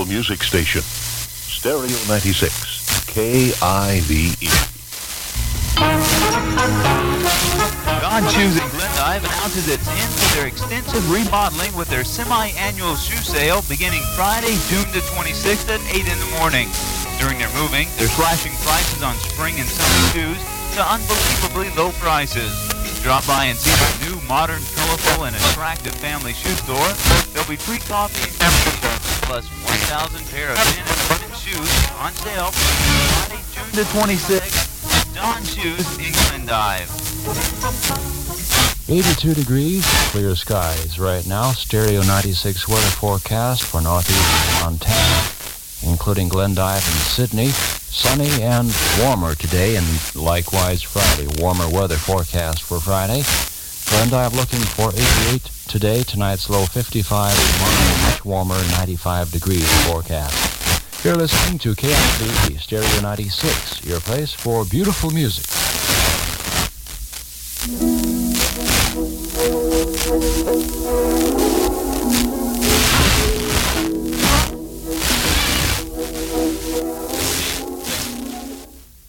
beautiful music station. Stereo 96, KIVE. John Shoes in Glendive announces its end to their extensive remodeling with their semi-annual shoe sale beginning Friday, June the 26th at 8 in the morning. During their moving, they're slashing prices on spring and summer shoes to unbelievably low prices. Drop by and see their new, modern, colorful, and attractive family shoe store. There'll be free coffee and plus 1,000 pair of men and women's shoes on sale Friday, June the 26th. John Shoes in Glendive. 82 degrees, clear skies right now. Stereo 96 weather forecast for northeastern Montana, including Glendive and Sydney. Sunny and warmer today, and likewise Friday. Warmer weather forecast for Friday. Glendive looking for 88 today. Tonight's low 55. Tomorrow much warmer, 95 degrees forecast. You're listening to KIVE Stereo 96, your place for beautiful music.